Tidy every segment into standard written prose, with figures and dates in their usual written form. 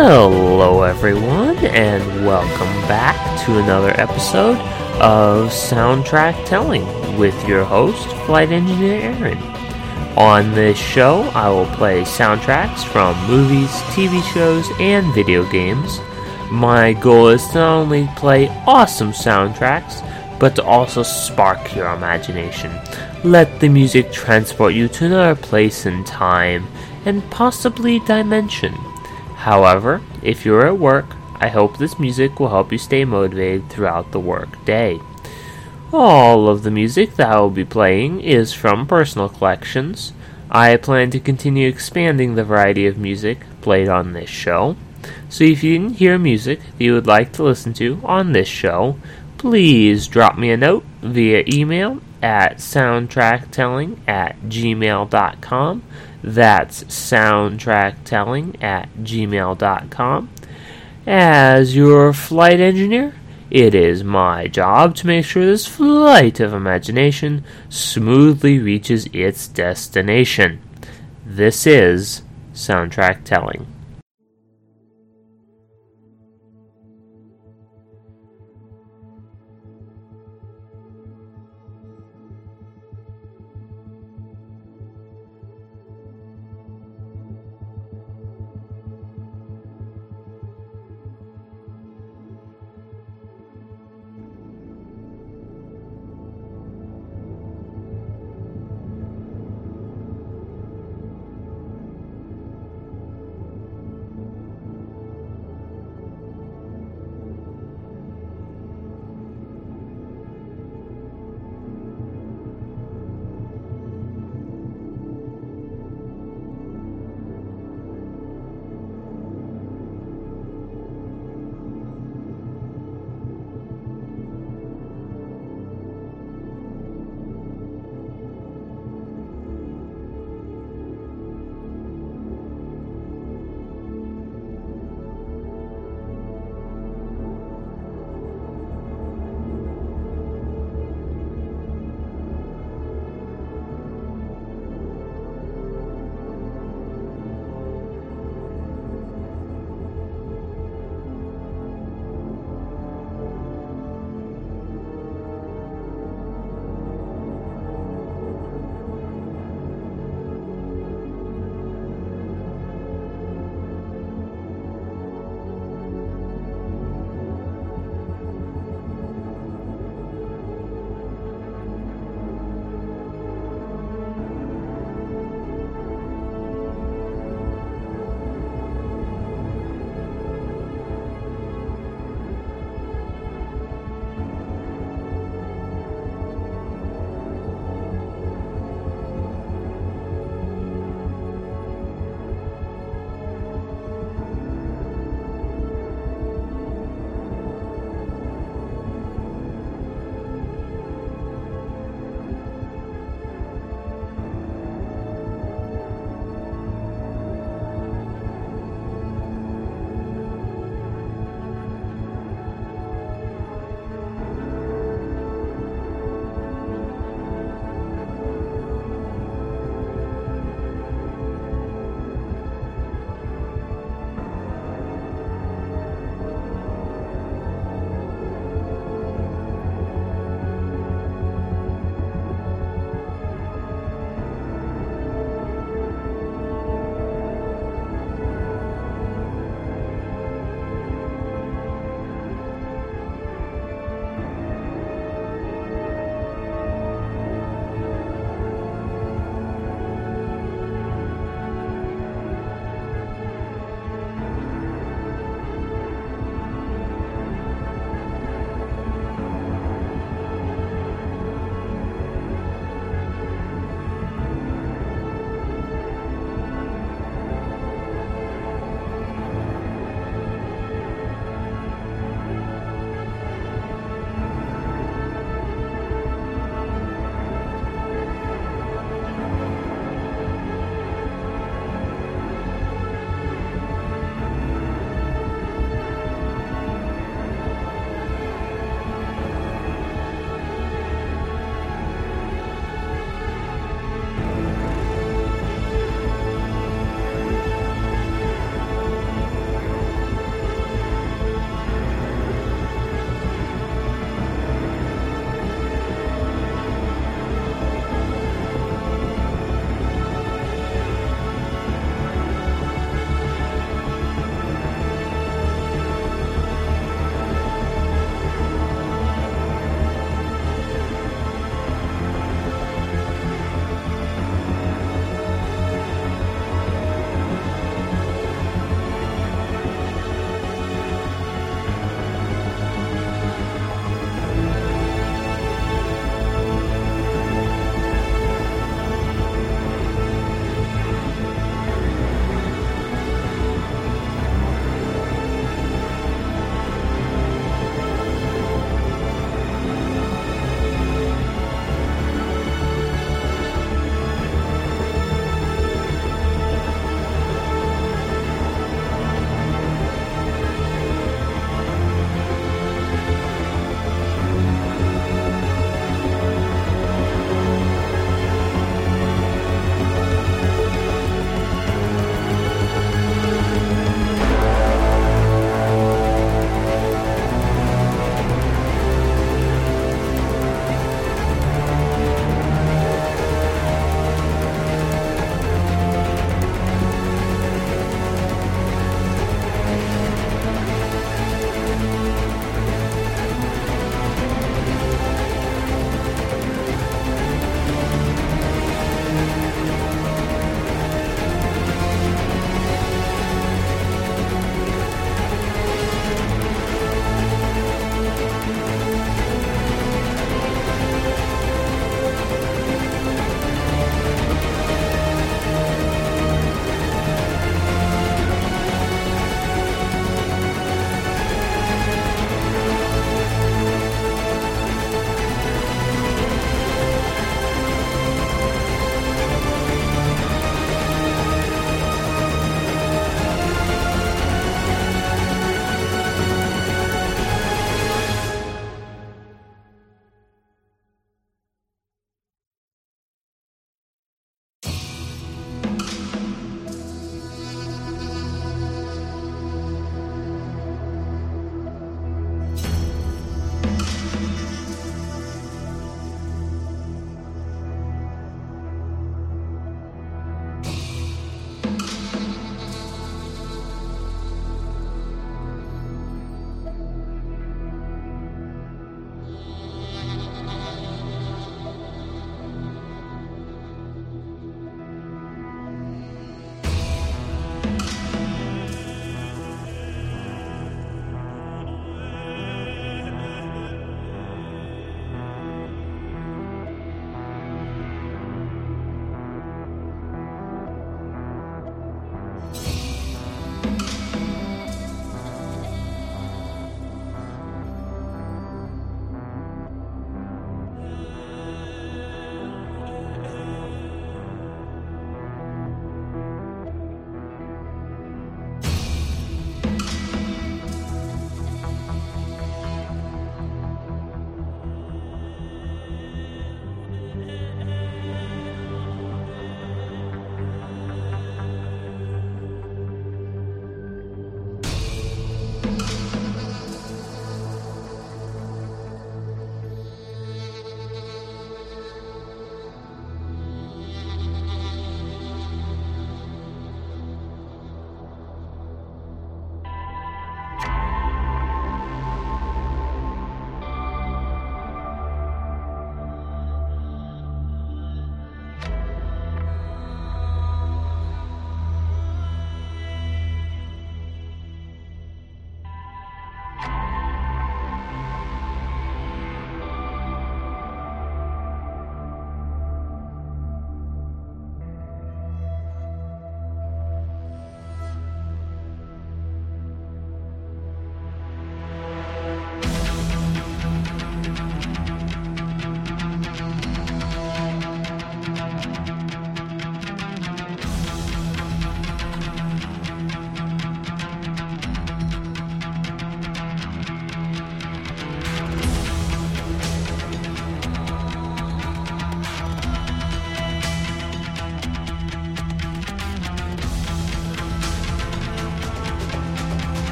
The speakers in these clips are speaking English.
Hello everyone, and welcome back to another episode of Soundtrack Telling with your host, Flight Engineer Aaron. On this show, I will play soundtracks from movies, TV shows, and video games. My goal is to not only play awesome soundtracks, but to also spark your imagination. Let the music transport you to another place and time, and possibly dimension. However, if you're at work, I hope this music will help you stay motivated throughout the work day. All of the music that I will be playing is from personal collections. I plan to continue expanding the variety of music played on this show. So if you didn't hear music that you would like to listen to on this show, please drop me a note via email at soundtracktelling@gmail.com. That's soundtracktelling@gmail.com. As your flight engineer, it is my job to make sure this flight of imagination smoothly reaches its destination. This is Soundtrack Telling.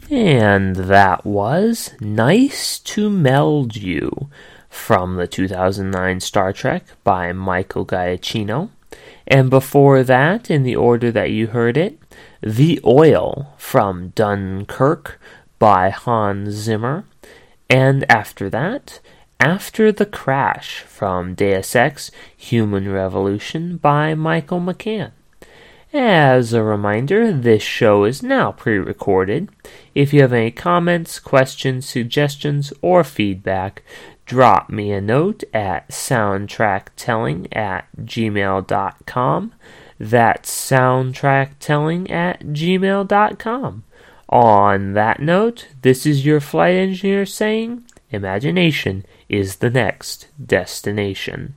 And that was Nice to Meld You from the 2009 Star Trek by Michael Giacchino. And before that, in the order that you heard it, The Oil from Dunkirk by Hans Zimmer. And after that, After the Crash from Deus Ex Human Revolution by Michael McCann. As a reminder, this show is now pre-recorded. If you have any comments, questions, suggestions, or feedback, drop me a note at soundtracktelling@gmail.com. That's soundtracktelling@gmail.com. On that note, this is your flight engineer saying, imagination is the next destination.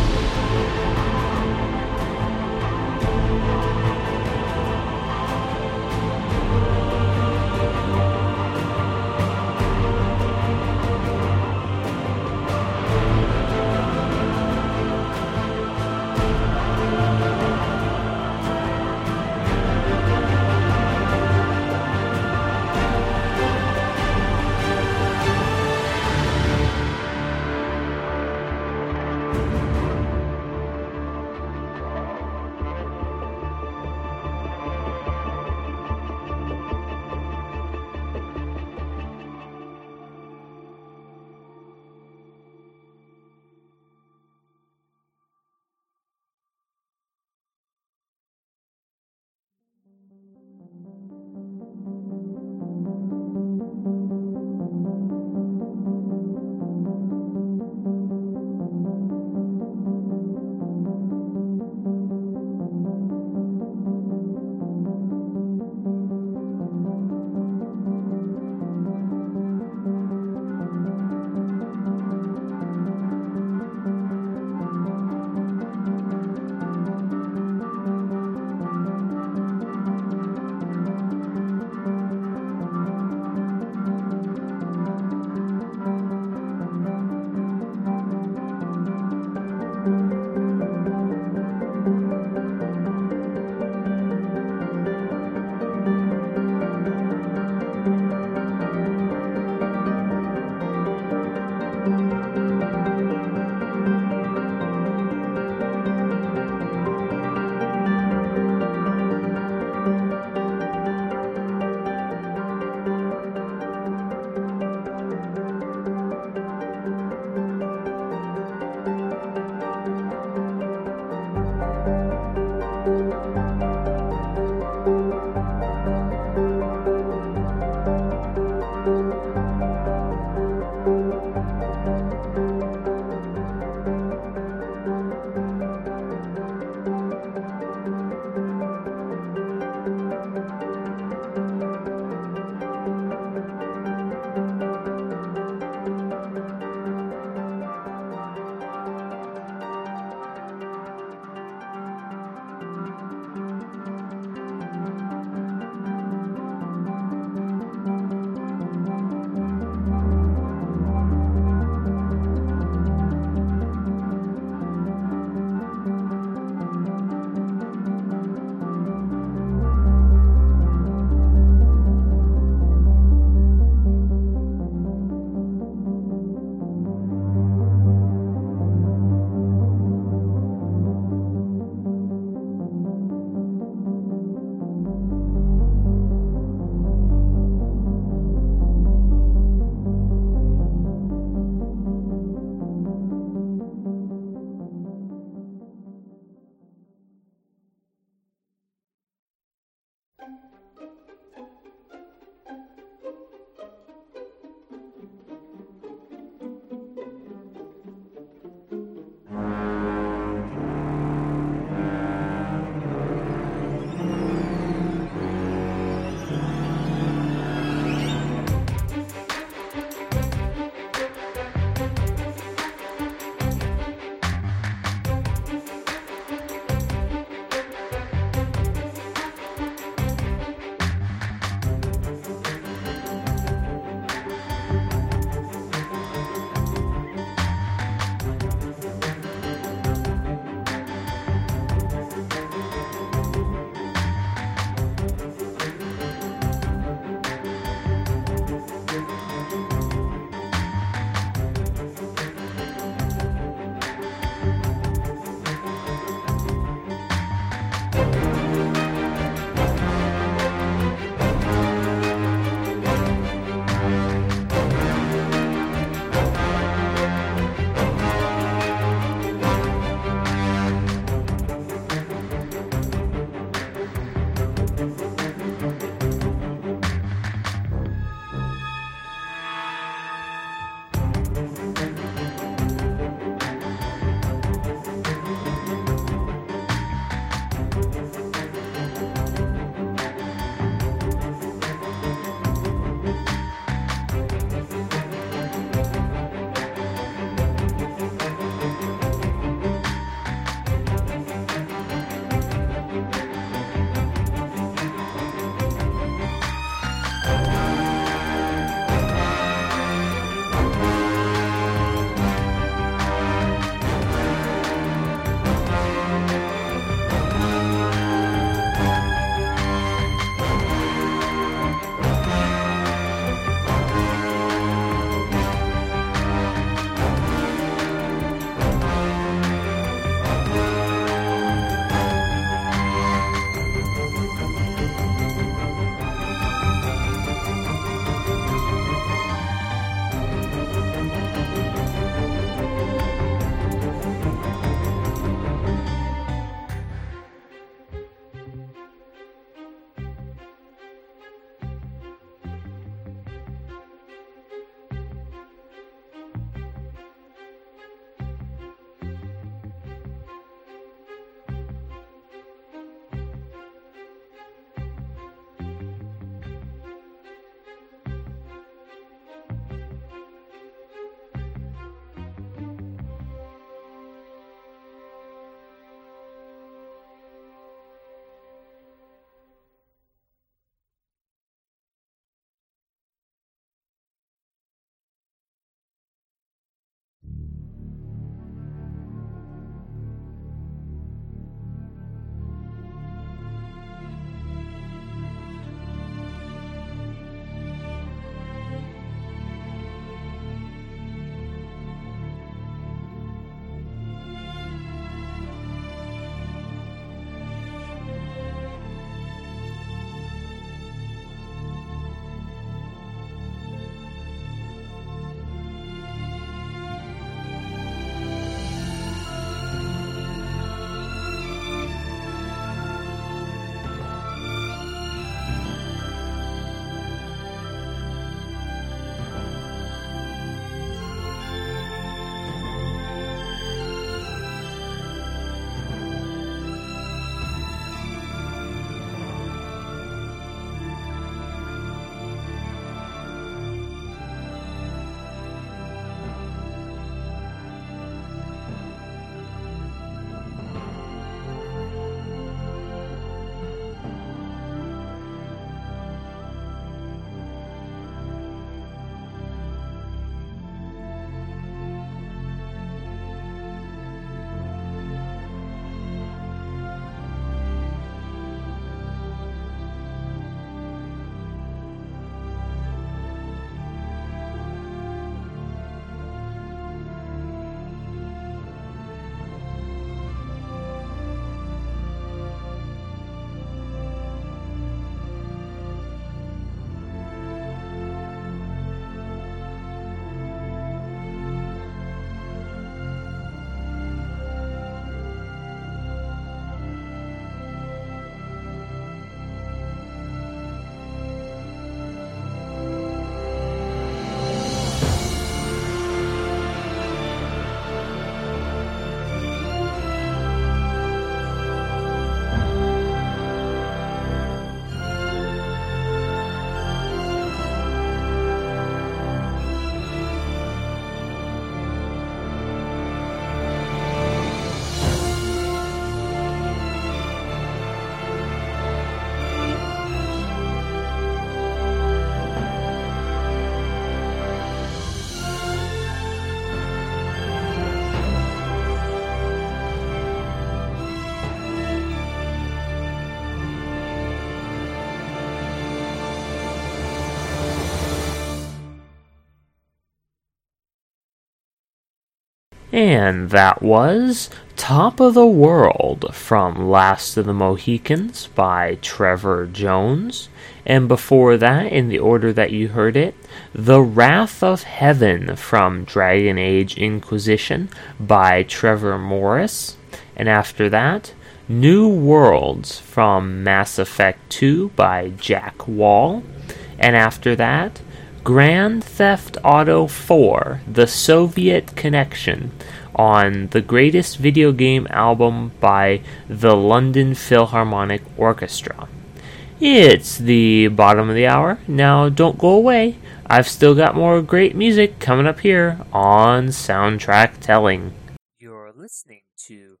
And that was Top of the World from Last of the Mohicans by Trevor Jones. And before that, in the order that you heard it, The Wrath of Heaven from Dragon Age Inquisition by Trevor Morris. And after that, New Worlds from Mass Effect 2 by Jack Wall. And after that, Grand Theft Auto 4, The Soviet Connection, on the Greatest Video Game Album by the London Philharmonic Orchestra. It's the bottom of the hour. Now don't go away. I've still got more great music coming up here on Soundtrack Telling. You're listening to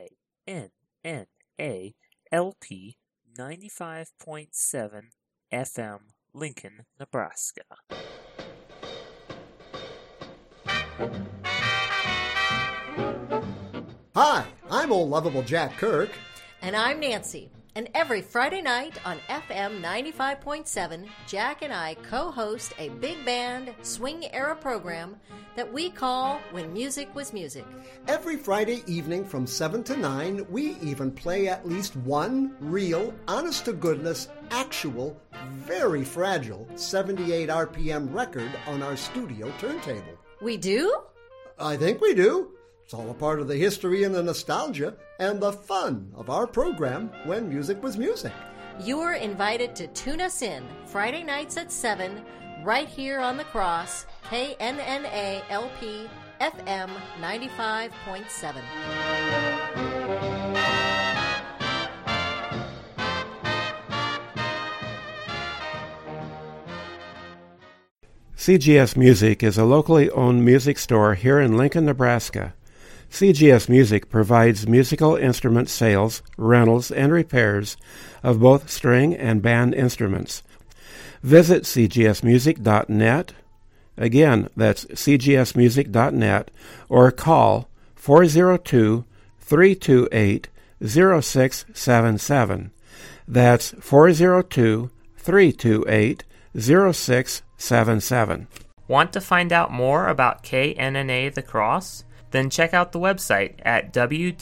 KNNA LP 95.7 FM Lincoln, Nebraska. Hi, I'm old lovable Jack Kirk. And I'm Nancy. And every Friday night on FM 95.7, Jack and I co-host a big band swing-era program that we call When Music Was Music. Every Friday evening from 7 to 9, we even play at least one real, honest-to-goodness, actual, very fragile 78 RPM record on our studio turntable. We do? I think we do. It's all a part of the history and the nostalgia and the fun of our program, When Music Was Music. You're invited to tune us in Friday nights at 7, right here on The Cross, KNNA LP FM 95.7. CGS Music is a locally owned music store here in Lincoln, Nebraska. CGS Music provides musical instrument sales, rentals, and repairs of both string and band instruments. Visit cgsmusic.net. Again, that's cgsmusic.net, or call 402-328-0677. That's 402-328-0677. Want to find out more about KNNA The Cross? Then check out the website at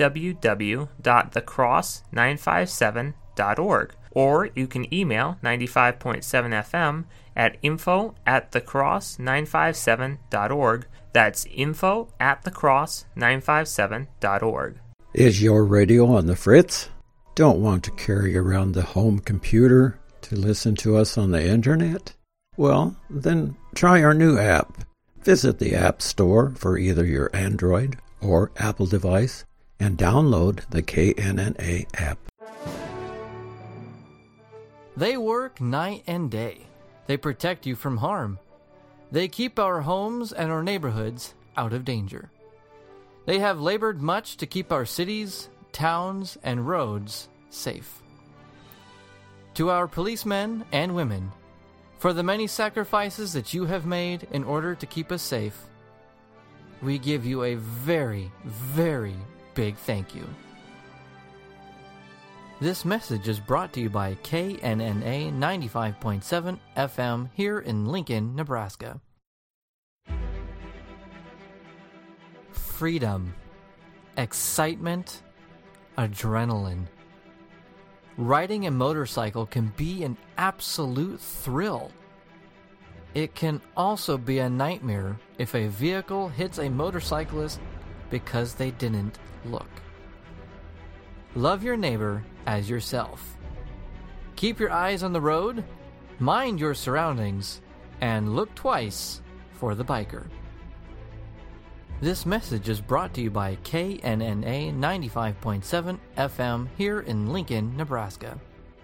www.thecross957.org, or you can email 95.7 FM at info@thecross957.org. That's info@thecross957.org. Is your radio on the fritz? Don't want to carry around the home computer to listen to us on the internet? Well, then try our new app. Visit the App Store for either your Android or Apple device and download the KNNA app. They work night and day. They protect you from harm. They keep our homes and our neighborhoods out of danger. They have labored much to keep our cities, towns, and roads safe. To our policemen and women, for the many sacrifices that you have made in order to keep us safe, we give you a very, very big thank you. This message is brought to you by KNNA 95.7 FM here in Lincoln, Nebraska. Freedom, excitement, adrenaline. Riding a motorcycle can be an absolute thrill. It can also be a nightmare if a vehicle hits a motorcyclist because they didn't look. Love your neighbor as yourself. Keep your eyes on the road, mind your surroundings, and look twice for the biker. This message is brought to you by KNNA 95.7 FM here in Lincoln, Nebraska.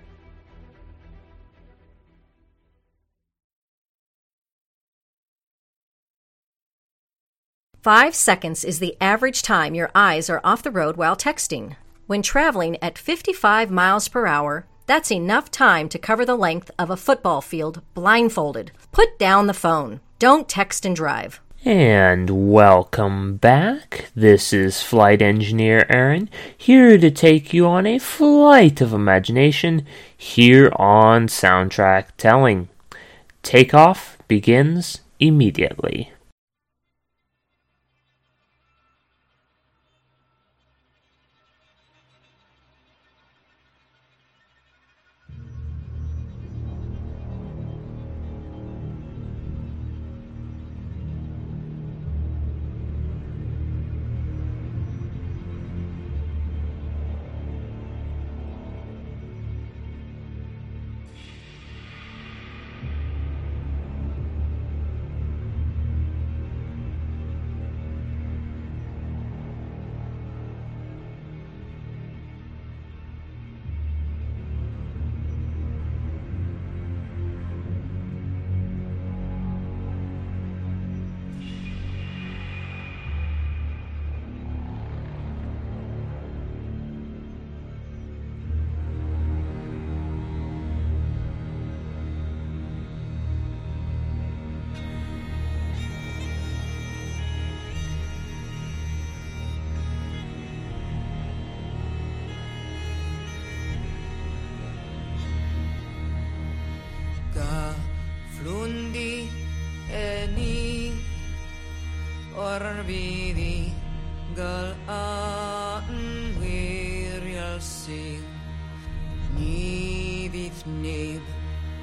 "5 seconds is the average time your eyes are off the road while texting. When traveling at 55 miles per hour, that's enough time to cover the length of a football field blindfolded. Put down the phone. Don't text and drive." And welcome back. This is Flight Engineer Aaron, here to take you on a flight of imagination here on Soundtrack Telling. Takeoff begins immediately.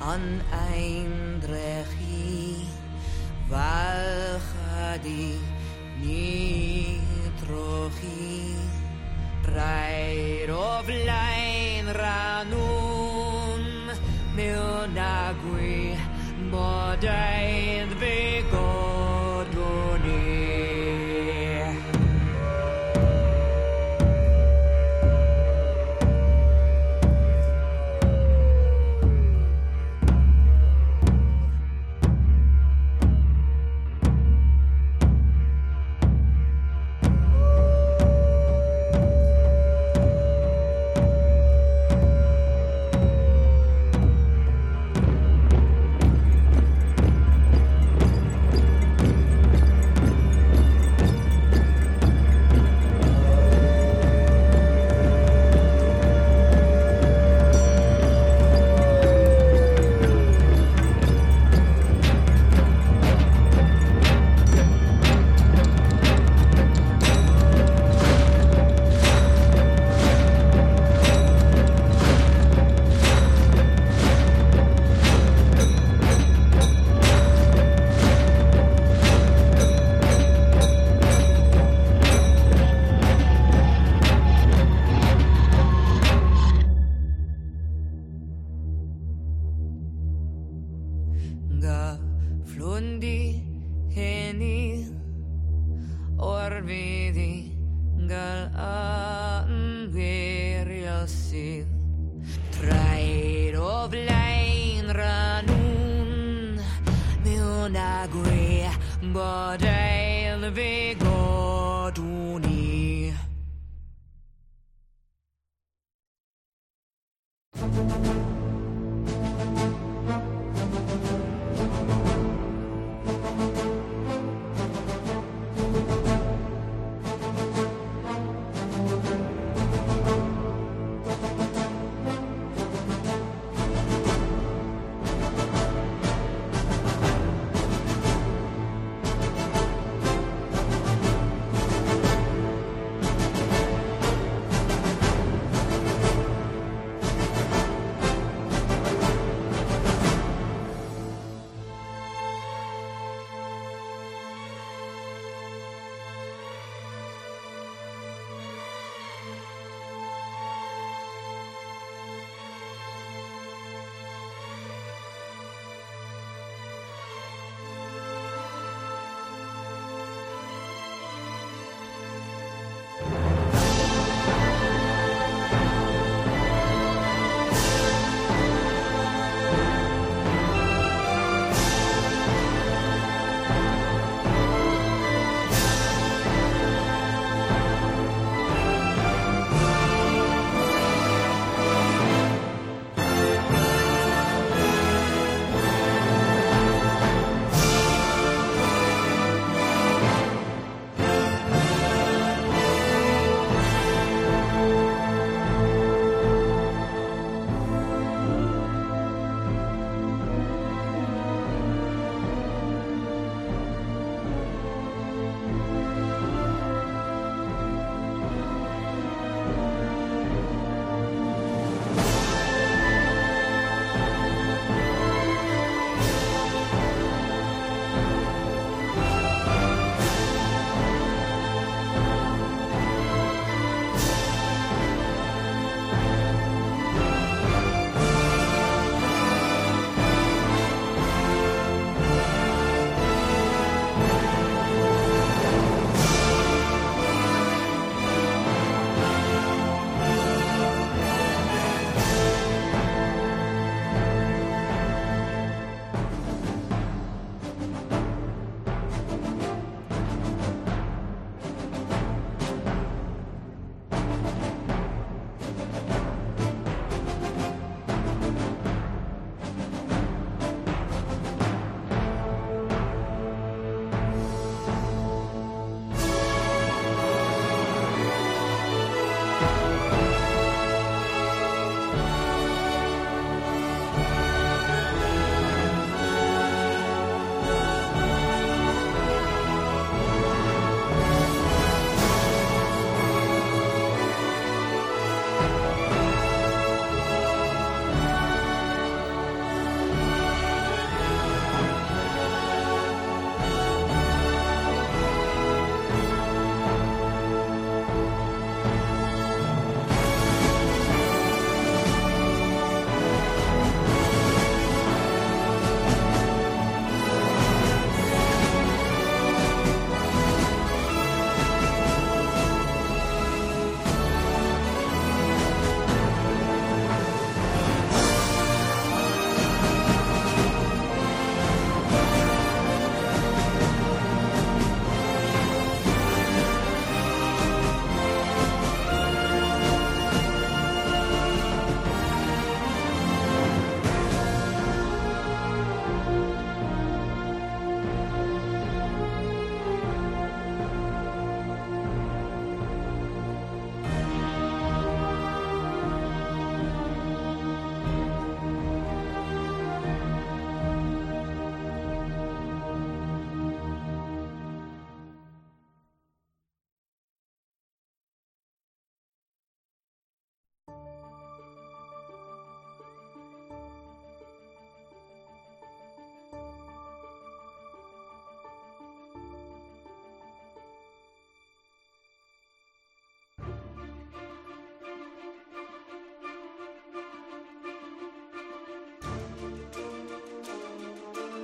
an eindrechi valchadi nitrochi raid of line ranun milnagui bodain begodoni.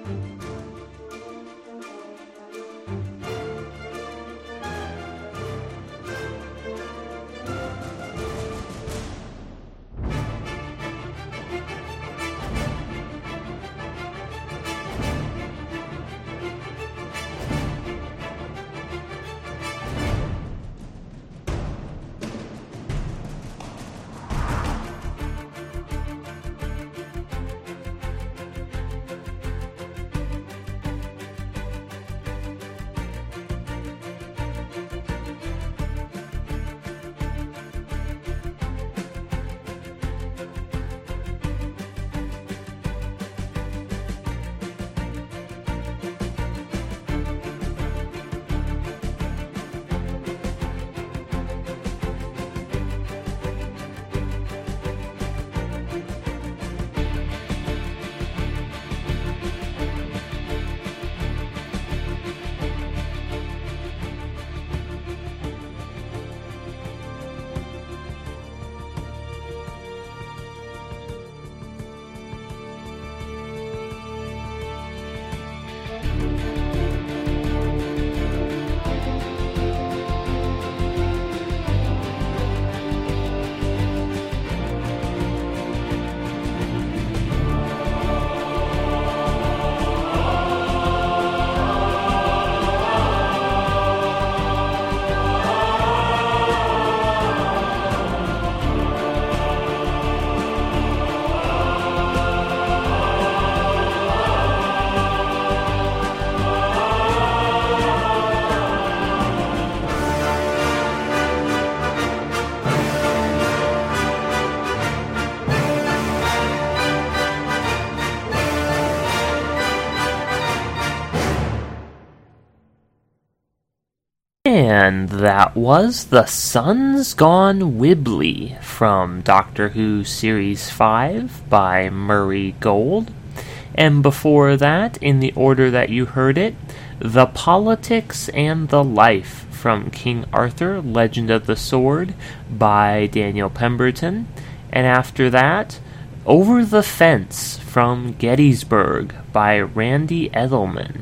And that was The Sun's Gone Wibbly from Doctor Who Series 5 by Murray Gold. And before that, in the order that you heard it, The Politics and the Life from King Arthur, Legend of the Sword by Daniel Pemberton. And after that, Over the Fence from Gettysburg by Randy Edelman.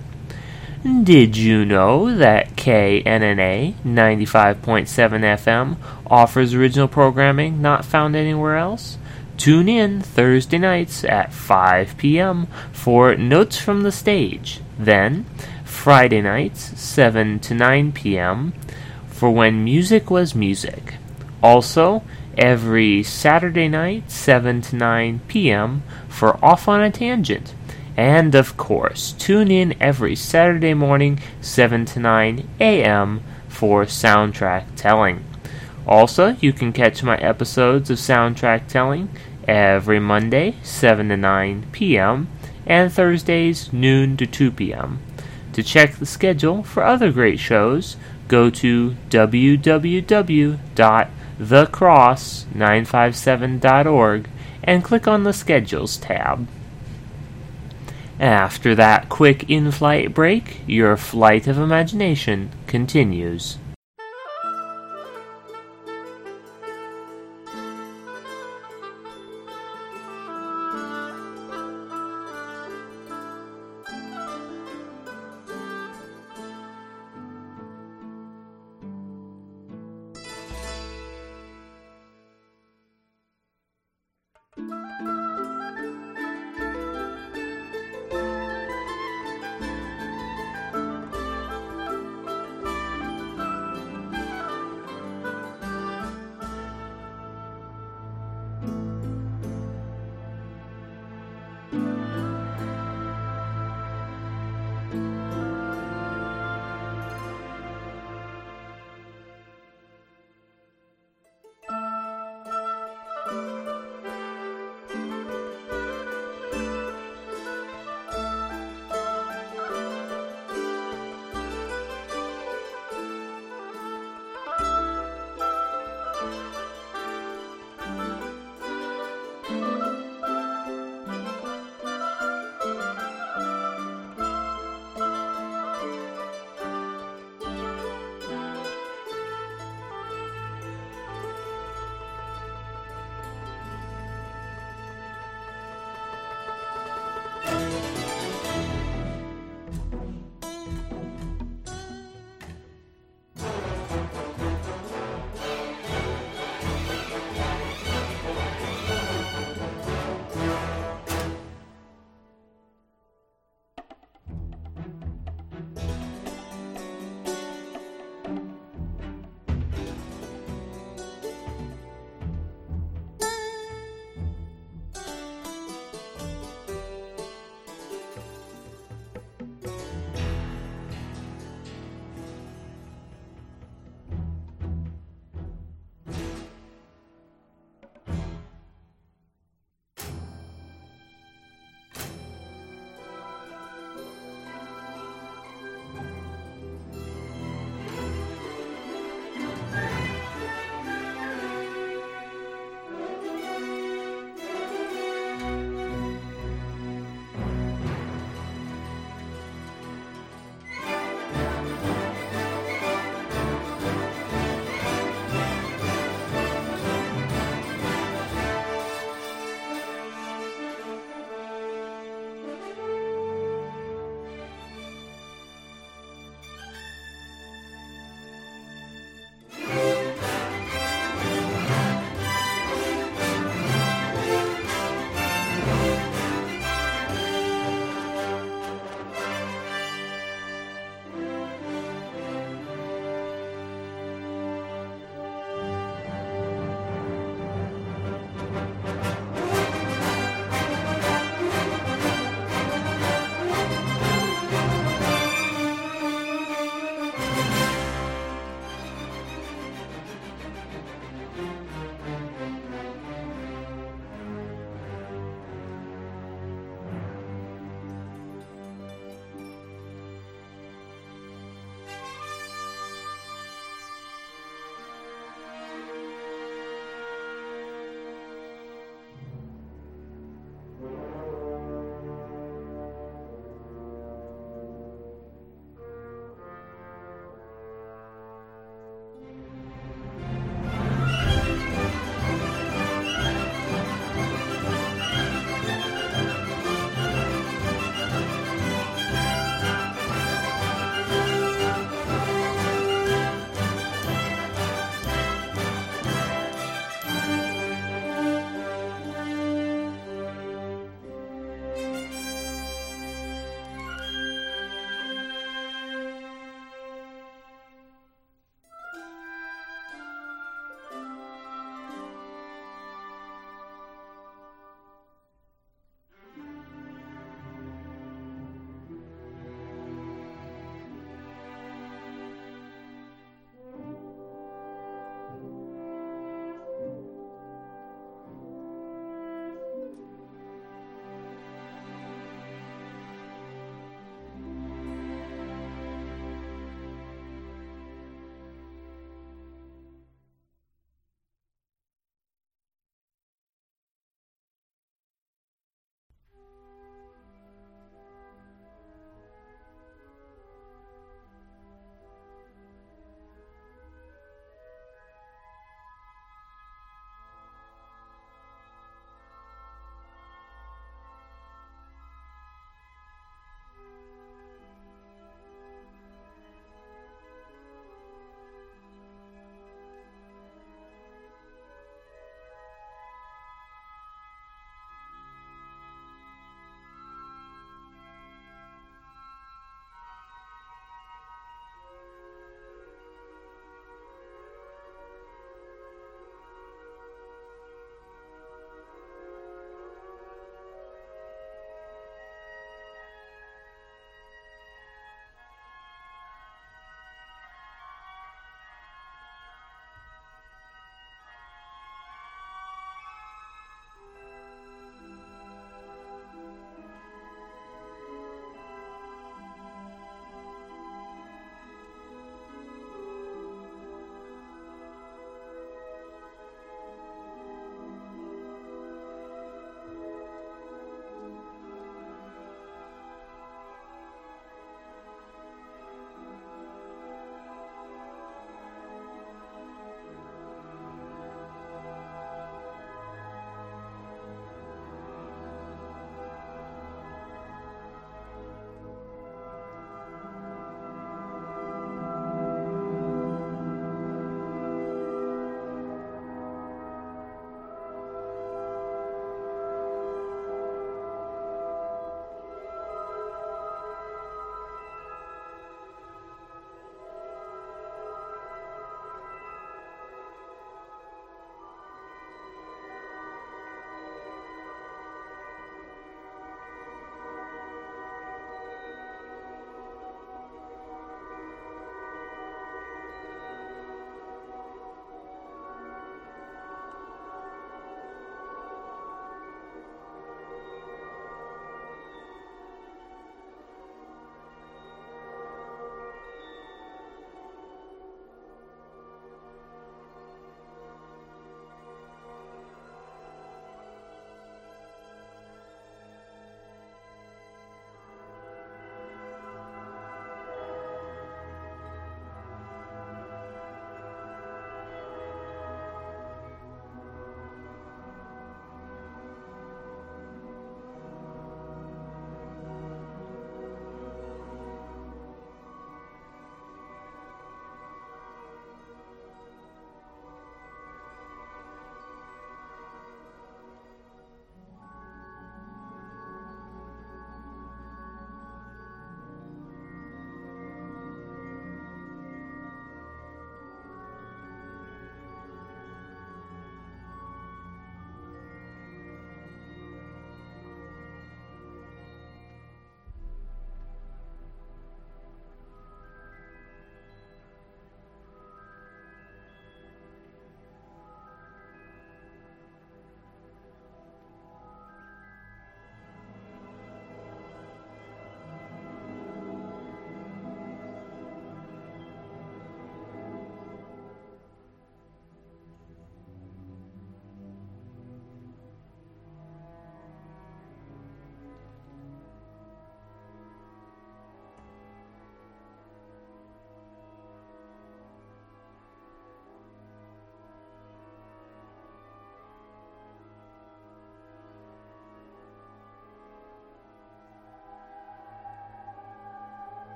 Did you know that KNNA 95.7 FM offers original programming not found anywhere else? Tune in Thursday nights at 5 p.m. for Notes from the Stage. Then, Friday nights, 7 to 9 p.m. for When Music Was Music. Also, every Saturday night, 7 to 9 p.m. for Off on a Tangent. And, of course, tune in every Saturday morning, 7 to 9 a.m. for Soundtrack Telling. Also, you can catch my episodes of Soundtrack Telling every Monday, 7 to 9 p.m., and Thursdays, noon to 2 p.m. To check the schedule for other great shows, go to www.thecross957.org and click on the Schedules tab. After that quick in-flight break, your flight of imagination continues.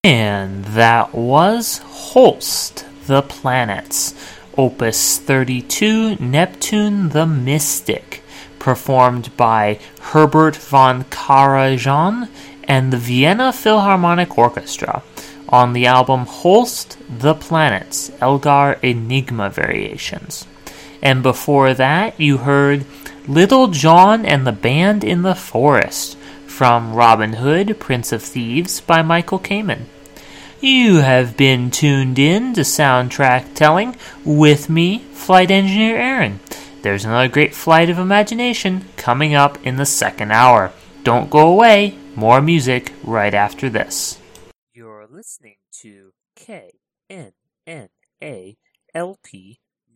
And that was Holst, the Planets, Opus 32, Neptune the Mystic, performed by Herbert von Karajan and the Vienna Philharmonic Orchestra, on the album Holst, the Planets, Elgar Enigma Variations. And before that, you heard Little John and the Band in the Forest, from Robin Hood, Prince of Thieves by Michael Kamen. You have been tuned in to Soundtrack Telling with me, Flight Engineer Aaron. There's another great flight of imagination coming up in the second hour. Don't go away, more music right after this. You're listening to KNNA LP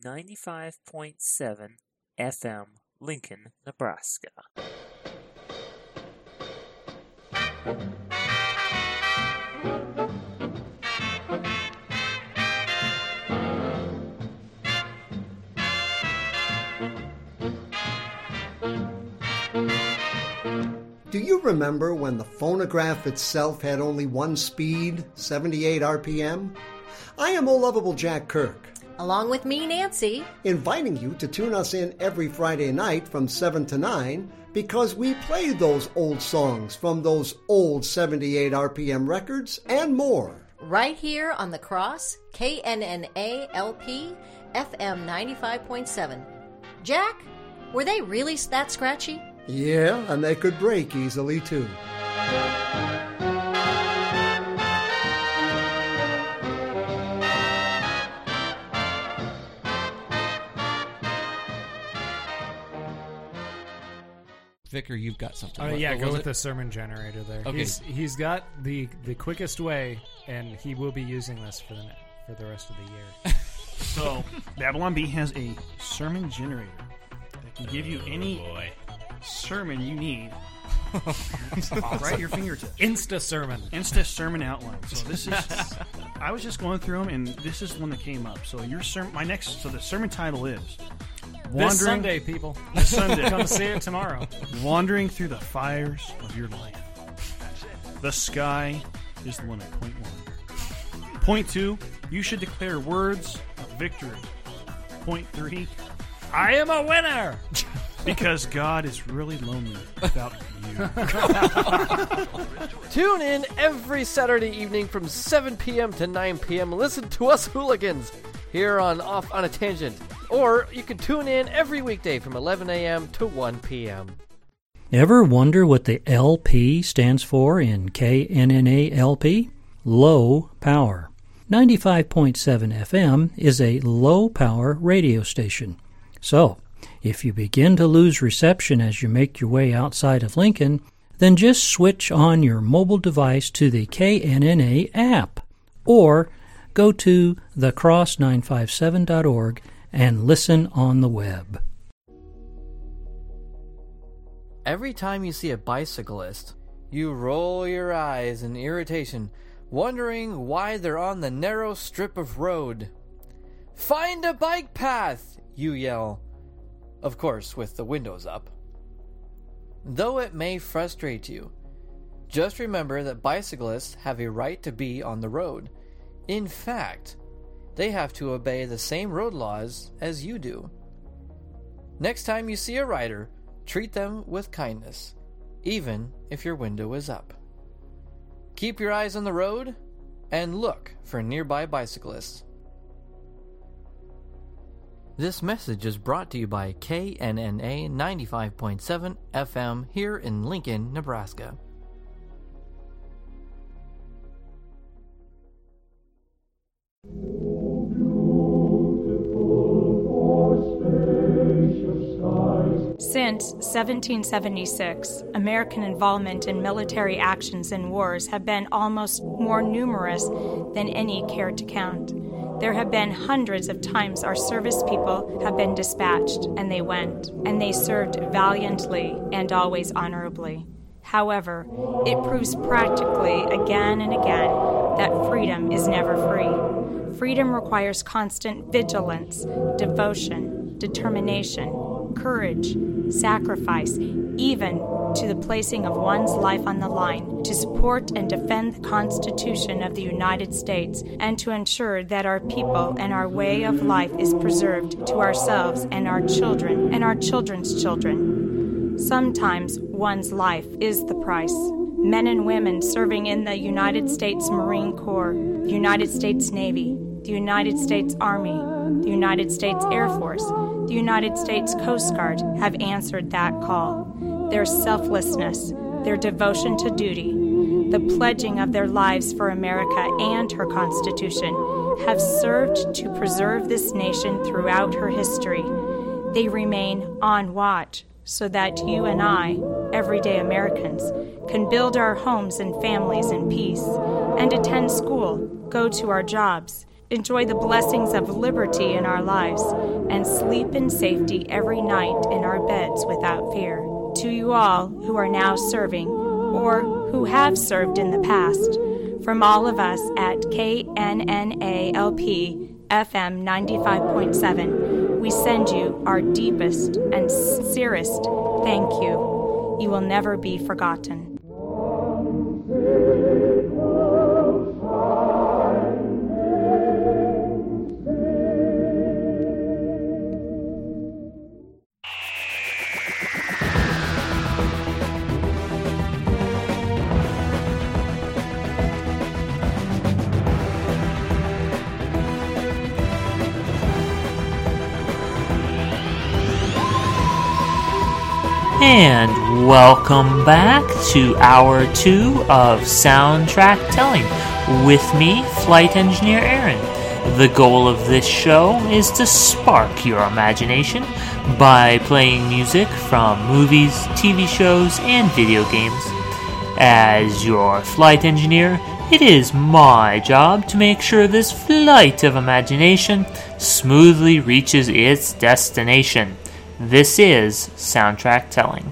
95.7 FM, Lincoln, Nebraska. Do you remember when the phonograph itself had only one speed, 78 RPM? I am O-Lovable Jack Kirk. Along with me, Nancy. Inviting you to tune us in every Friday night from 7 to 9 because we play those old songs from those old 78 RPM records and more. Right here on the Cross, KNNA LP, FM 95.7. Jack, were they really that scratchy? Yeah, and they could break easily, too. Vicar, you've got something. What go with the sermon generator there. Okay. He's got the quickest way, and he will be using this for the rest of the year. So, Babylon Bee has a sermon generator that can give you any sermon you need right at your fingertips. Insta sermon outline. So this is. I was just going through them, and this is one that came up. So the sermon title is This Sunday, people. This Sunday. Come see it tomorrow. Wandering through the fires of your life. The sky is the limit. Point 1. Point 2, you should declare words of victory. Point 3, I am a winner! Because God is really lonely without you. Tune in every Saturday evening from 7 p.m. to 9 p.m. Listen to us hooligans here on Off on a Tangent. Or you can tune in every weekday from 11 a.m. to 1 p.m. Ever wonder what the LP stands for in KNNA LP? Low Power. 95.7 FM is a low-power radio station. So, if you begin to lose reception as you make your way outside of Lincoln, then just switch on your mobile device to the KNNA app, or go to thecross957.org and listen on the web. Every time you see a bicyclist, you roll your eyes in irritation, wondering why they're on the narrow strip of road. Find a bike path, you yell. Of course, with the windows up. Though it may frustrate you, just remember that bicyclists have a right to be on the road. In fact, they have to obey the same road laws as you do. Next time you see a rider, treat them with kindness, even if your window is up. Keep your eyes on the road and look for nearby bicyclists. This message is brought to you by KNNA 95.7 FM here in Lincoln, Nebraska. Since 1776, American involvement in military actions and wars have been almost more numerous than any care to count. There have been hundreds of times our service people have been dispatched, and they went, and they served valiantly and always honorably. However, it proves practically again and again that freedom is never free. Freedom requires constant vigilance, devotion, determination, courage, sacrifice, even to to the placing of one's life on the line to support and defend the Constitution of the United States and to ensure that our people and our way of life is preserved to ourselves and our children and our children's children. Sometimes one's life is the price. Men and women serving in the United States Marine Corps, the United States Navy, the United States Army, the United States Air Force, the United States Coast Guard have answered that call. Their selflessness, their devotion to duty, the pledging of their lives for America and her Constitution have served to preserve this nation throughout her history. They remain on watch so that you and I, everyday Americans, can build our homes and families in peace and attend school, go to our jobs, enjoy the blessings of liberty in our lives, and sleep in safety every night in our beds without fear. To you all who are now serving or who have served in the past, from all of us at KNNALP FM 95.7, we send you our deepest and sincerest thank you. You will never be forgotten. And welcome back to Hour 2 of Soundtrack Telling with me, Flight Engineer Aaron. The goal of this show is to spark your imagination by playing music from movies, TV shows, and video games. As your flight engineer, it is my job to make sure this flight of imagination smoothly reaches its destination. This is Soundtrack Telling.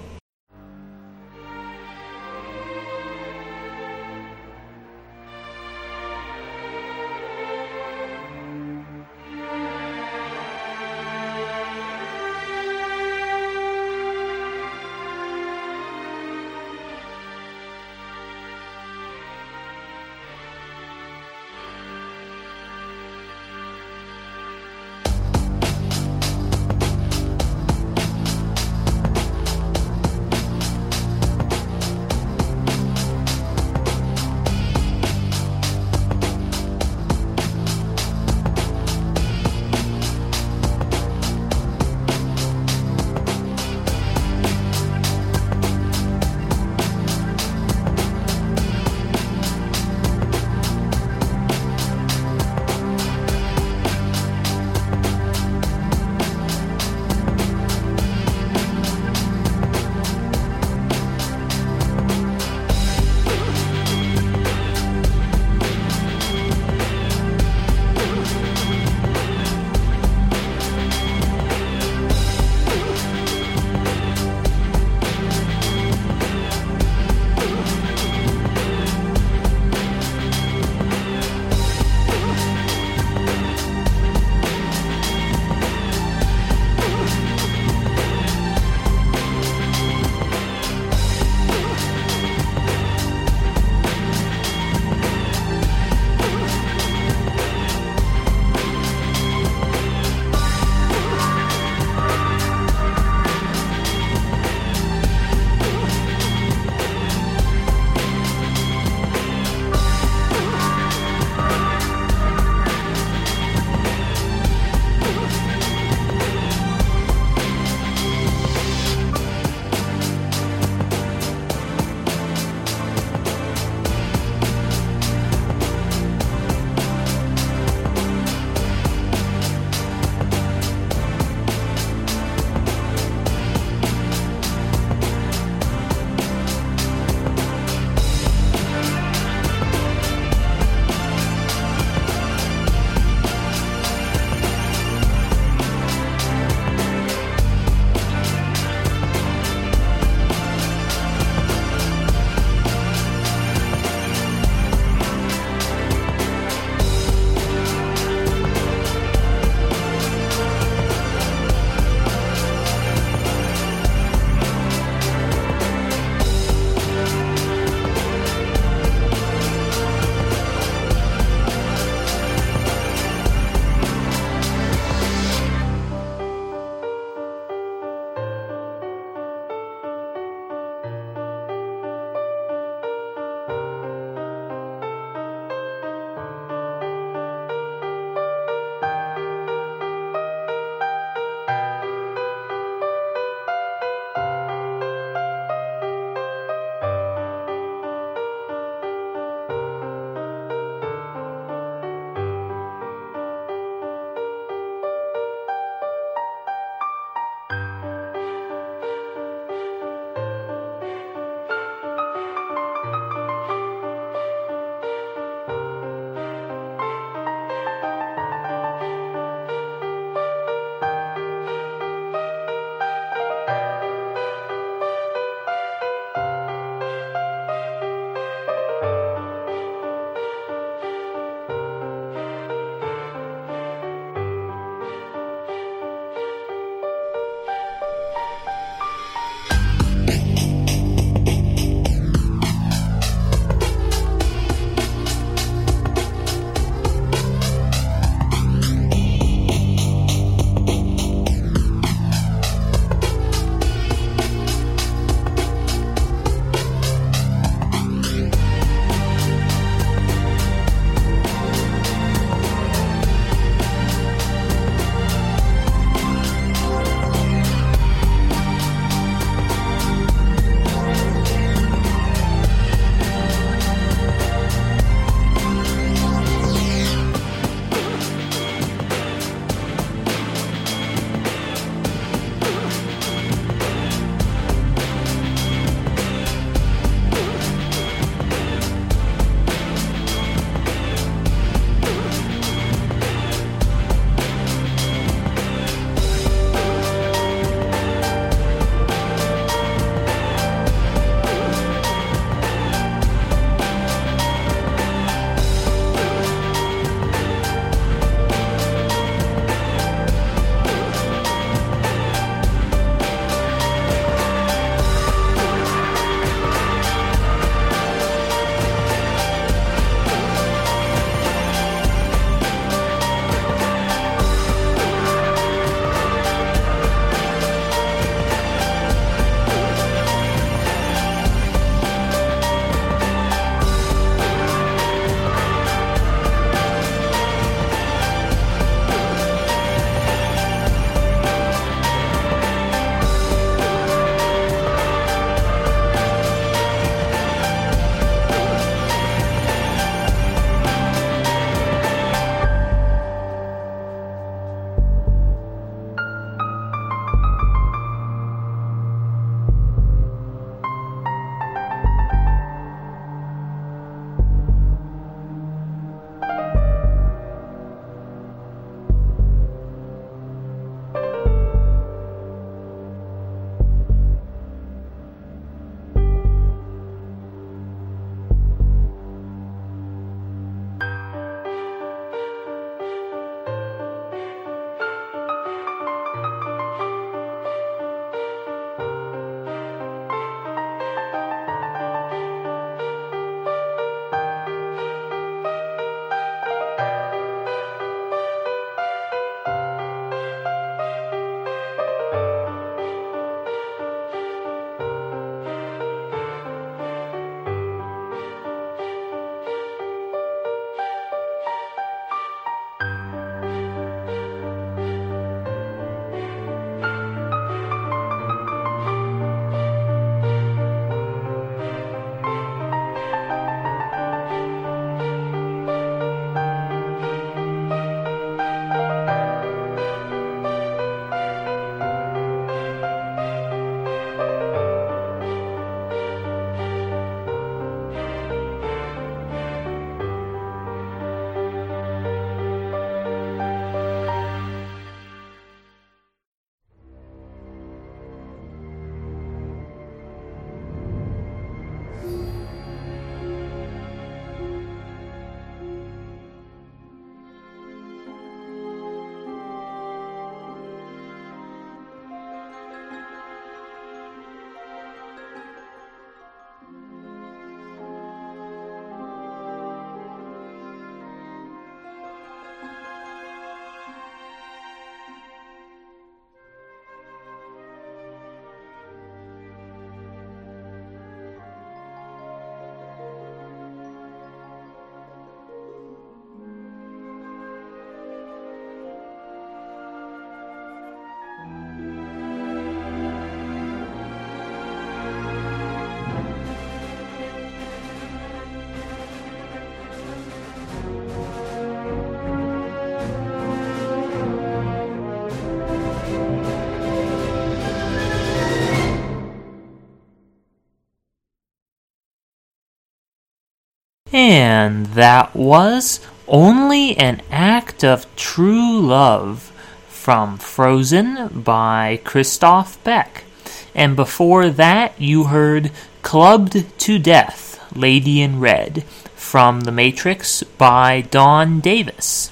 And that was Only an Act of True Love from Frozen by Christoph Beck. And before that, you heard Clubbed to Death, Lady in Red from The Matrix by Dawn Davis.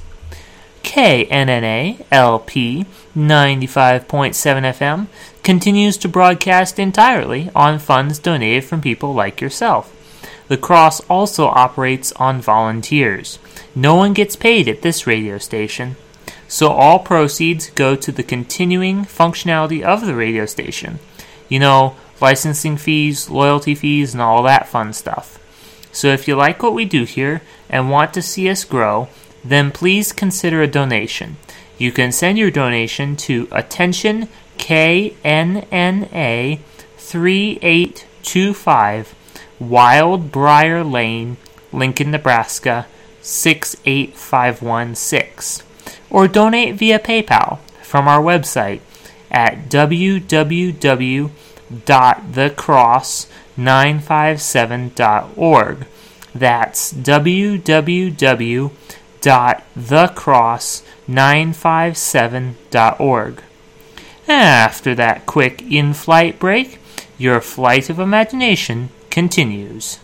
KNNA LP 95.7 FM continues to broadcast entirely on funds donated from people like yourself. The Cross also operates on volunteers. No one gets paid at this radio station, so all proceeds go to the continuing functionality of the radio station. You know, licensing fees, loyalty fees, and all that fun stuff. So if you like what we do here and want to see us grow, then please consider a donation. You can send your donation to Attention KNNA 3825 Wild Briar Lane, Lincoln, Nebraska 68516, or donate via PayPal from our website at www.thecross957.org. That's www.thecross957.org. After that quick in-flight break, your flight of imagination continues.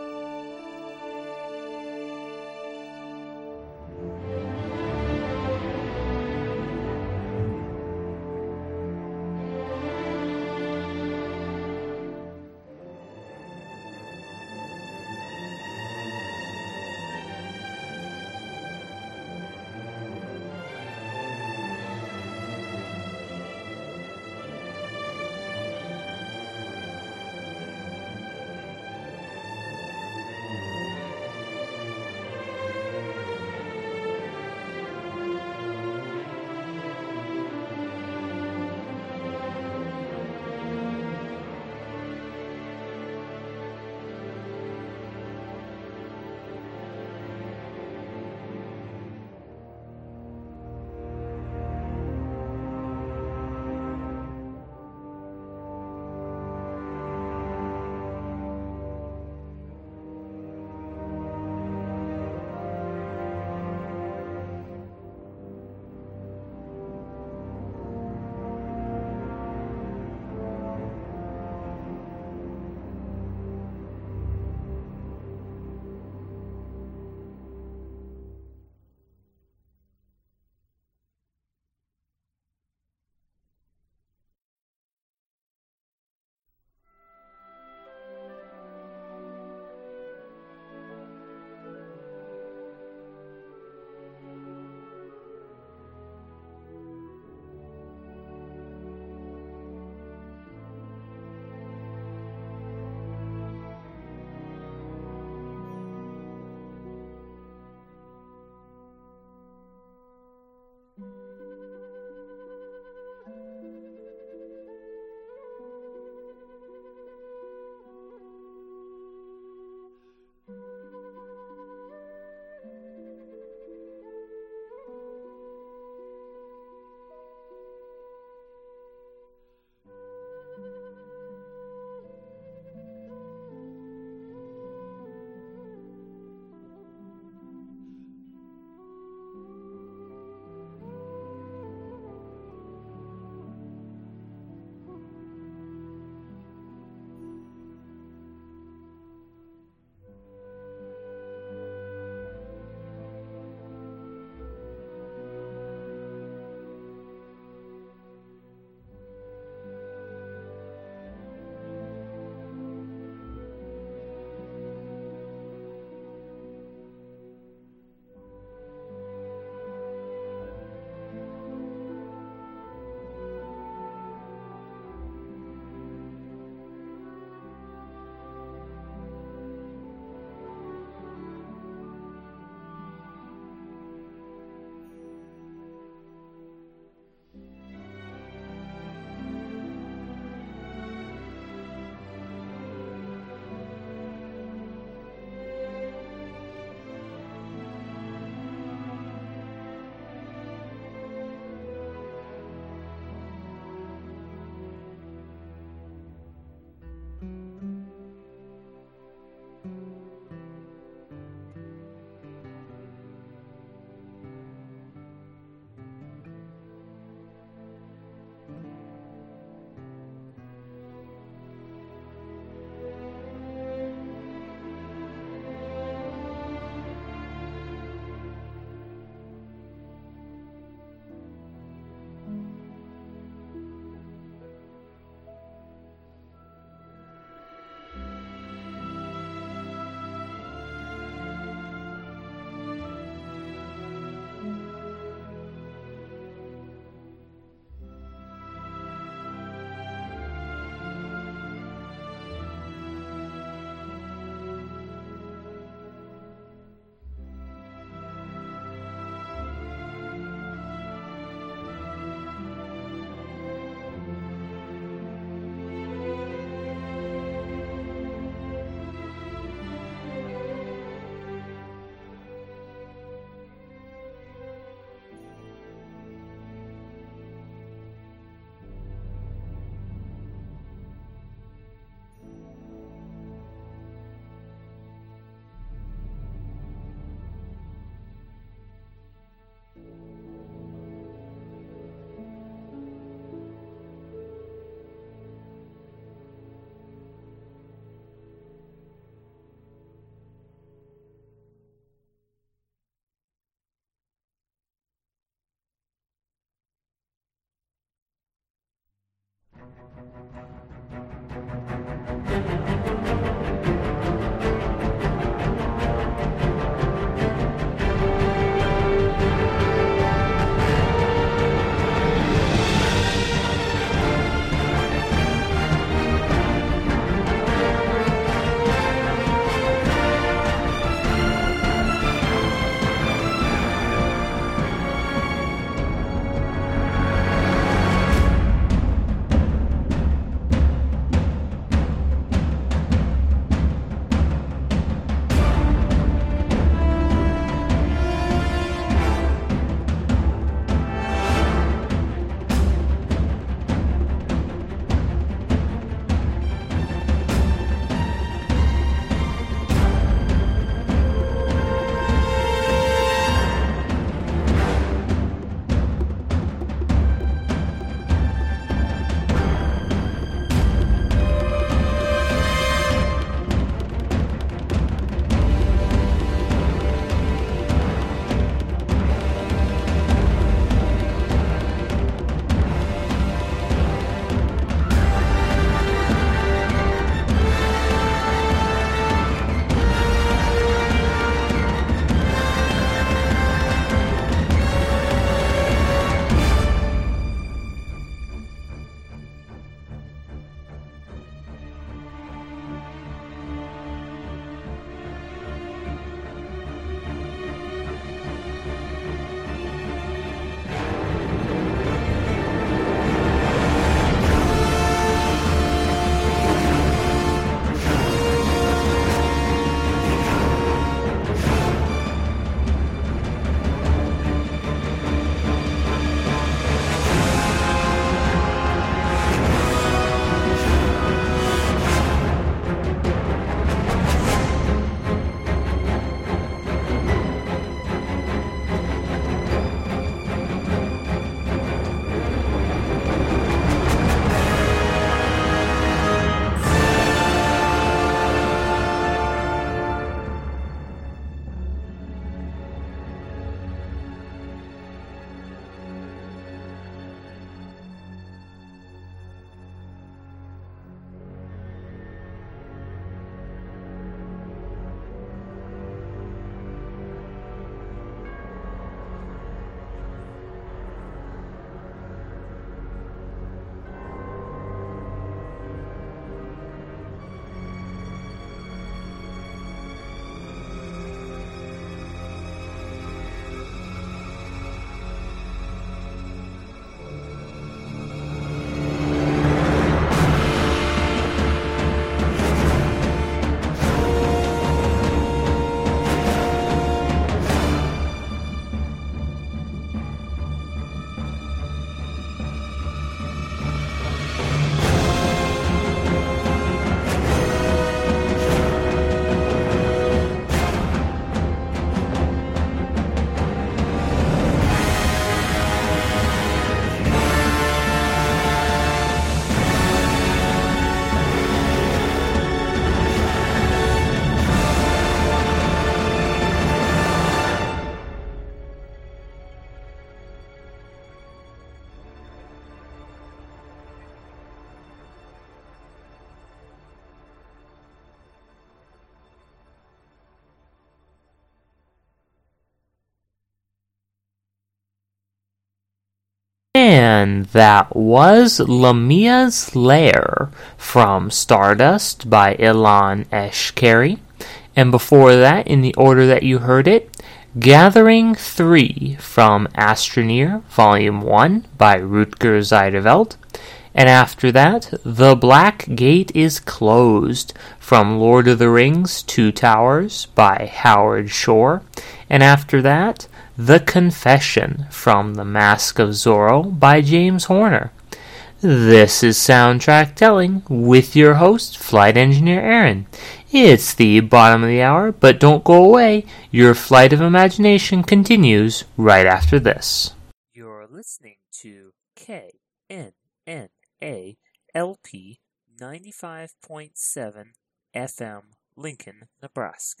And that was Lamia's Lair from Stardust by Ilan Eshkeri. And before that, in the order that you heard it, Gathering 3 from Astroneer, Volume 1 by Rutger Zeiderveld. And after that, The Black Gate is Closed from Lord of the Rings, Two Towers by Howard Shore. And after that, The Confession from The Mask of Zorro by James Horner. This is Soundtrack Telling with your host, Flight Engineer Aaron. It's the bottom of the hour, but don't go away. Your flight of imagination continues right after this. You're listening to KNNA LP 95.7 FM, Lincoln, Nebraska.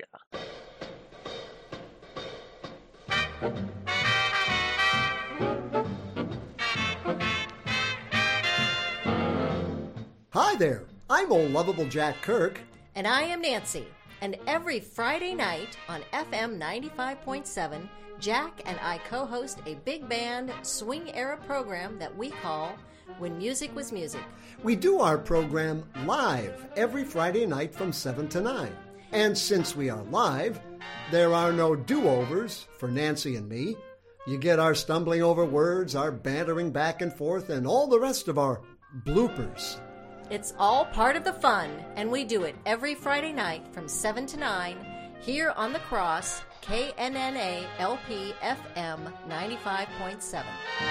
Hi there, I'm old lovable Jack Kirk. And I am Nancy. And every Friday night on FM 95.7, Jack and I co-host a big band swing era program that we call When Music Was Music. We do our program live every Friday night from 7 to 9. And since we are live, there are no do-overs for Nancy and me. You get our stumbling over words, our bantering back and forth, and all the rest of our bloopers. It's all part of the fun, and we do it every Friday night from 7 to 9 here on The Cross, KNNA LP FM 95.7.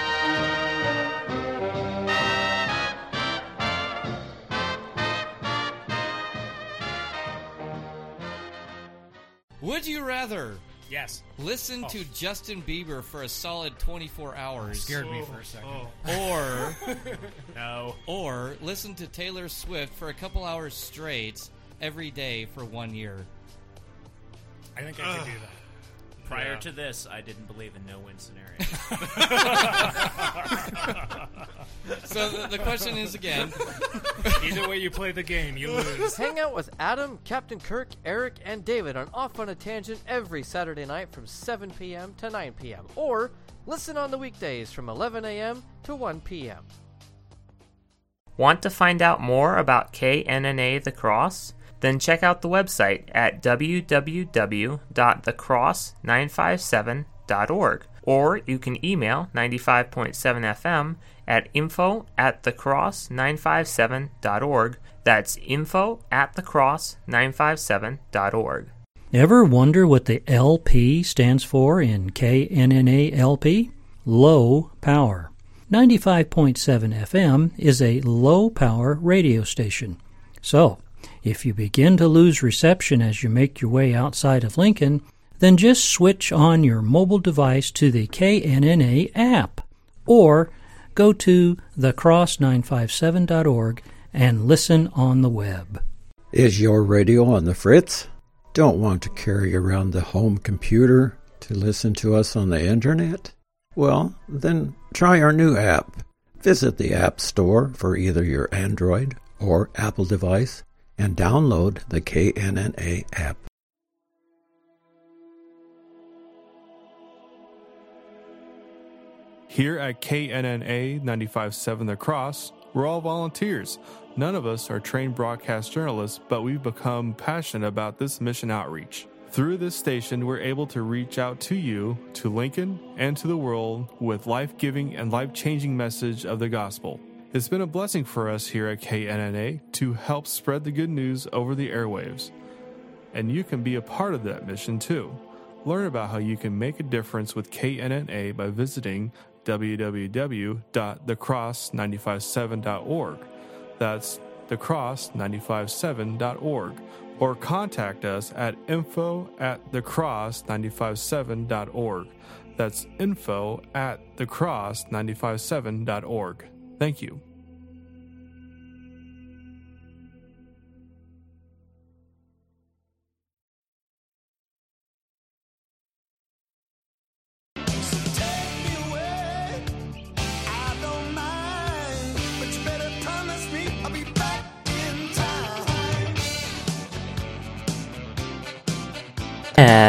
Would you rather? Yes. Listen to Justin Bieber for a solid 24 hours. Scared me for a second. Or no. Or listen to Taylor Swift for a couple hours straight every day for 1 year. I think I could do that. Prior to this, I didn't believe in no-win scenario. So the question is again. Either way you play the game, you lose. Hang out with Adam, Captain Kirk, Eric, and David on Off on a Tangent every Saturday night from 7 p.m. to 9 p.m. Or listen on the weekdays from 11 a.m. to 1 p.m. Want to find out more about KNNA The Cross? Then check out the website at www.thecross957.org, or you can email 95.7 FM at info@thecross957.org. That's info@thecross957.org. Ever wonder what the LP stands for in KNNA LP? Low Power. 95.7 FM is a low-power radio station. So, if you begin to lose reception as you make your way outside of Lincoln, then just switch on your mobile device to the KNNA app, or go to thecross957.org and listen on the web. Is your radio on the fritz? Don't want to carry around the home computer to listen to us on the internet? Well, then try our new app. Visit the App Store for either your Android or Apple device and download the KNNA app. Here at KNNA 95.7 The Cross, we're all volunteers. None of us are trained broadcast journalists, but we've become passionate about this mission outreach. Through this station, we're able to reach out to you, to Lincoln, and to the world with life-giving and life-changing message of the gospel. It's been a blessing for us here at KNNA to help spread the good news over the airwaves. And you can be a part of that mission too. Learn about how you can make a difference with KNNA by visiting www.thecross957.org. That's thecross957.org. Or contact us at info@thecross957.org. That's info@thecross957.org. Thank you.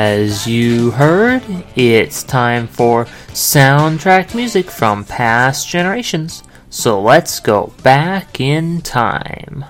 As you heard, it's time for soundtrack music from past generations. So let's go back in time.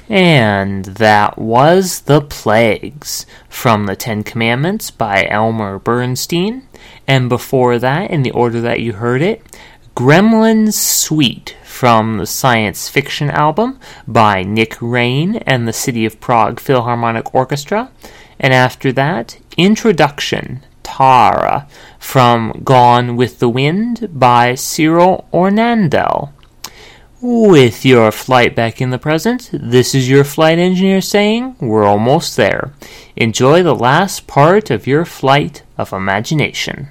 And that was The Plagues from the Ten Commandments by Elmer Bernstein. And before that, in the order that you heard it, Gremlin's Suite from the science fiction album by Nick Rain and the City of Prague Philharmonic Orchestra. And after that, Introduction, Tara, from Gone with the Wind by Cyril Ornandel. With your flight back in the present, this is your flight engineer saying, we're almost there. Enjoy the last part of your flight of imagination.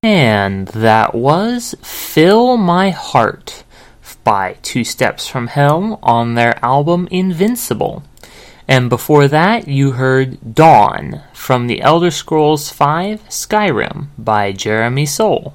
And that was Fill My Heart by Two Steps from Hell on their album Invincible. And before that, you heard Dawn from the Elder Scrolls V Skyrim by Jeremy Soule.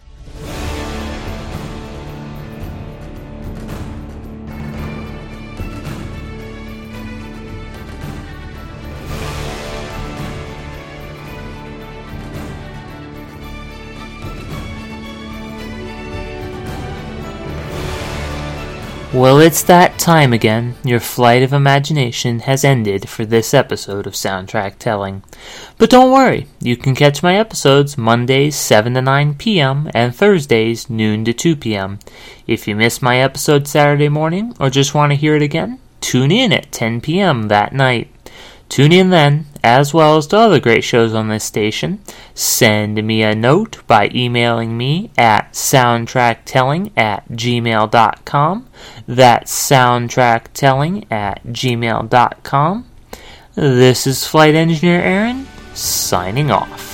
Well, it's that time again. Your flight of imagination has ended for this episode of Soundtrack Telling. But don't worry, you can catch my episodes Mondays 7 to 9 p.m. and Thursdays noon to 2 p.m. If you missed my episode Saturday morning or just want to hear it again, tune in at 10 p.m. that night. Tune in then, as well as to other great shows on this station. Send me a note by emailing me at soundtracktelling@gmail.com. That's soundtracktelling@gmail.com. This is Flight Engineer Aaron, signing off.